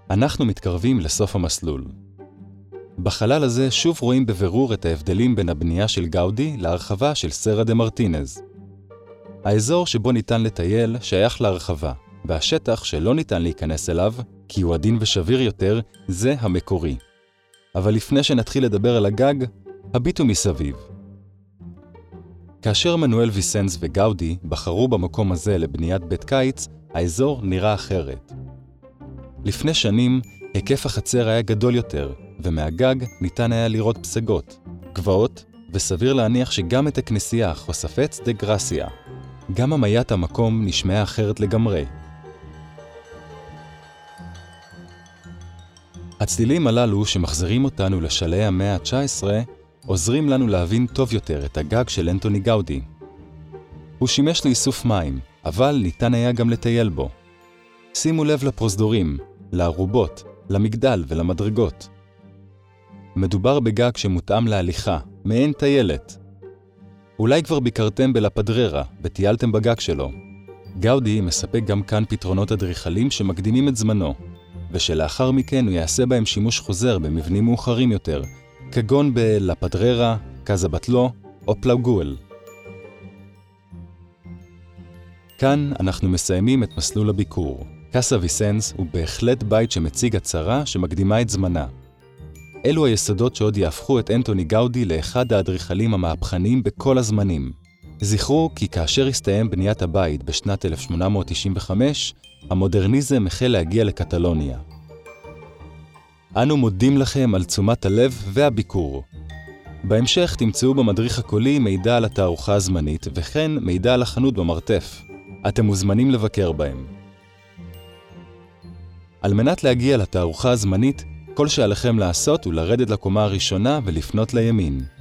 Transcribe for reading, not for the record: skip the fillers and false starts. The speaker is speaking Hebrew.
אנחנו מתקרבים לסוף המסלול. בחלל הזה שוב רואים בבירור את ההבדלים בין הבנייה של גאודי להרחבה של סרה דה מרטינז. האזור שבו ניתן לטייל שייך להרחבה, והשטח שלא ניתן להיכנס אליו, כי הוא עדין ושביר יותר, זה המקורי. אבל לפני שנתחיל לדבר על הגג, הביטו מסביב. כאשר מנואל ויסנס וגאודי בחרו במקום הזה לבניית בית קיץ, האזור נראה אחרת. לפני שנים, היקף החצר היה גדול יותר, ומהגג ניתן היה לראות פסגות, גבעות, וסביר להניח שגם את הכנסייה חושפץ דה גרסיה. גם המיית המקום נשמעה אחרת לגמרי. הצלילים הללו שמחזירים אותנו לשלהי המאה ה-19 עוזרים לנו להבין טוב יותר את הגג של אנטוני גאודי. הוא שימש לאיסוף מים, אבל ניתן היה גם לטייל בו. שימו לב לפרוזדורים, לערובות, למגדל ולמדרגות. מדובר בגג שמותאם להליכה, מעין טיילת. אולי כבר ביקרתם בלפדררה וטיילתם בגג שלו. גאודי מספק גם כאן פתרונות אדריכליים שמקדימים את זמנו, ושלאחר מכן הוא יעשה בהם שימוש חוזר במבנים מאוחרים יותר, כגון בלפדררה, קאזה בטלו או פלאוגואל. כאן אנחנו מסיימים את מסלול הביקור. קאסה ויסנס הוא בהחלט בית שמציג הצהרה שמקדימה את זמנה. אלו היסודות שעוד יהפכו את אנטוני גאודי לאחד האדריכלים המהפכניים בכל הזמנים. זכרו כי כאשר הסתיים בניית הבית בשנת 1895, המודרניזם החל להגיע לקטלוניה. אנו מודים לכם על תשומת הלב והביקור. בהמשך תמצאו במדריך הקולי מידע על התערוכה הזמנית וכן מידע על החנות במרתף. אתם מוזמנים לבקר בהם. על מנת להגיע לתערוכה הזמנית, כל שעליכם לעשות הוא לרדת לקומה הראשונה ולפנות לימין.